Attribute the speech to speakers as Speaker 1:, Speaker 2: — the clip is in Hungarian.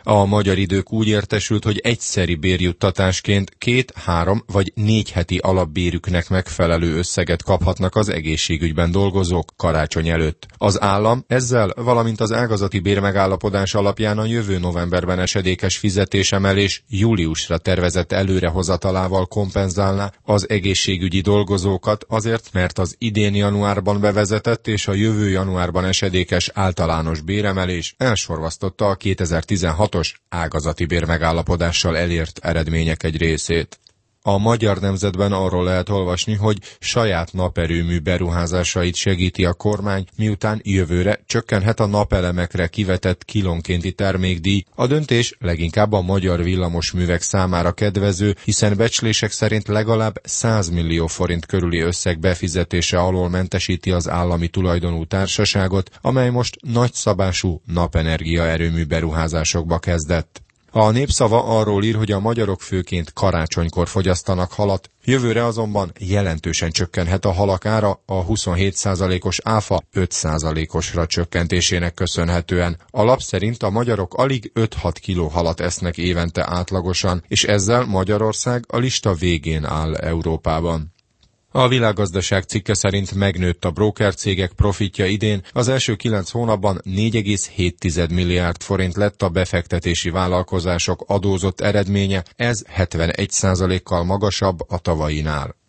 Speaker 1: A Magyar Idők úgy értesült, hogy egyszeri bérjuttatásként 2, 3 vagy 4 heti alapbérüknek megfelelő összeget kaphatnak az egészségügyben dolgozók karácsony előtt. Az állam ezzel, valamint az ágazati bérmegállapodás alapján a jövő novemberben esedékes fizetésemelés júliusra tervezett előrehozatalával kompenzálná az egészségügyi dolgozókat azért, mert az idén januárban bevezetett és a jövő januárban esedékes általános béremelés elsorvasztotta a 2016-os ágazati bérmegállapodással elért eredmények egy részét. A Magyar Nemzetben arról lehet olvasni, hogy saját naperőmű beruházásait segíti a kormány, miután jövőre csökkenhet a napelemekre kivetett kilónkénti termékdíj. A döntés leginkább a magyar villamosművek számára kedvező, hiszen becslések szerint legalább 100 millió forint körüli összeg befizetése alól mentesíti az állami tulajdonú társaságot, amely most nagyszabású napenergia erőmű beruházásokba kezdett. A Népszava arról ír, hogy a magyarok főként karácsonykor fogyasztanak halat, jövőre azonban jelentősen csökkenhet a halak ára a 27%-os áfa 5%-osra csökkentésének köszönhetően. A lap szerint a magyarok alig 5-6 kiló halat esznek évente átlagosan, és ezzel Magyarország a lista végén áll Európában. A Világgazdaság cikke szerint megnőtt a brókercégek profitja idén, az első 9 hónapban 4,7 milliárd forint lett a befektetési vállalkozások adózott eredménye, ez 71%-kal magasabb a tavainál.